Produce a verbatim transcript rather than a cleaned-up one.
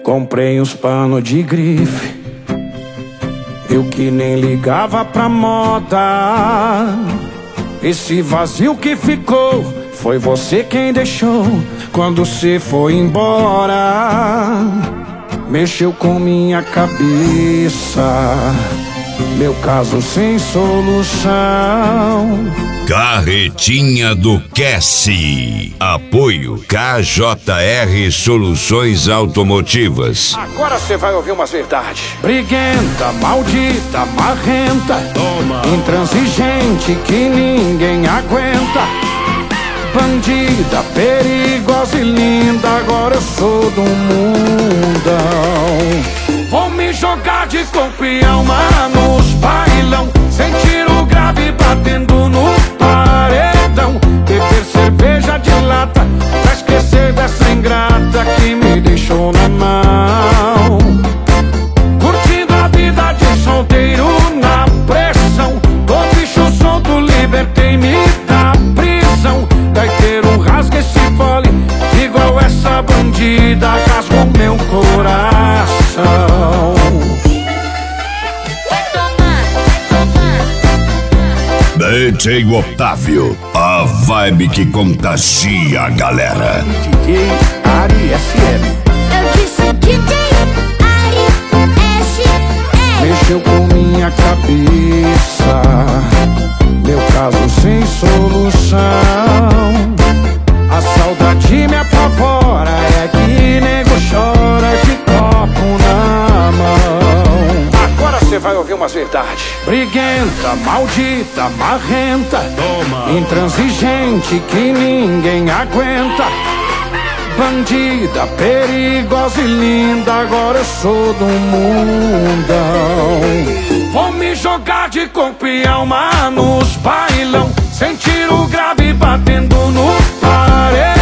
Comprei uns panos de grife, eu que nem ligava pra moda. Esse vazio que ficou foi você quem deixou quando cê foi embora. Mexeu com minha cabeça, meu caso sem solução. Carretinha do Cassi. Apoio K J R Soluções Automotivas. Agora você vai ouvir umas verdades. Briguenta, maldita, marrenta, toma. Intransigente que ninguém aguenta. Bandida, perigosa e linda, agora eu sou do mundão. Vou me jogar de corpo e alma nos bailão, sem tiro grave batendo no paredão. Beber cerveja de lata pra esquecer dessa ingrata que me deixou na mão. Curtindo a vida de solteiro na pressão, tô bicho solto, libertei-me da prisão. Gaiteiro, rasga esse fole, igual essa bandida rasgou meu coração. D J Otávio, a vibe que contagia a galera. D J Ari S M. Eu disse D J Ari S M. Mexeu com minha cabeça, meu caso sem solução. A saudade me apavora, é que nego chora de copo na mão. Agora cê vai ouvir umas verdades. Briguenta, maldita, marrenta, toma. Intransigente que ninguém aguenta. Bandida, perigosa e linda, agora eu sou do mundão. Vou me jogar de corpo e alma nos bailão, sem tiro grave batendo no paredão.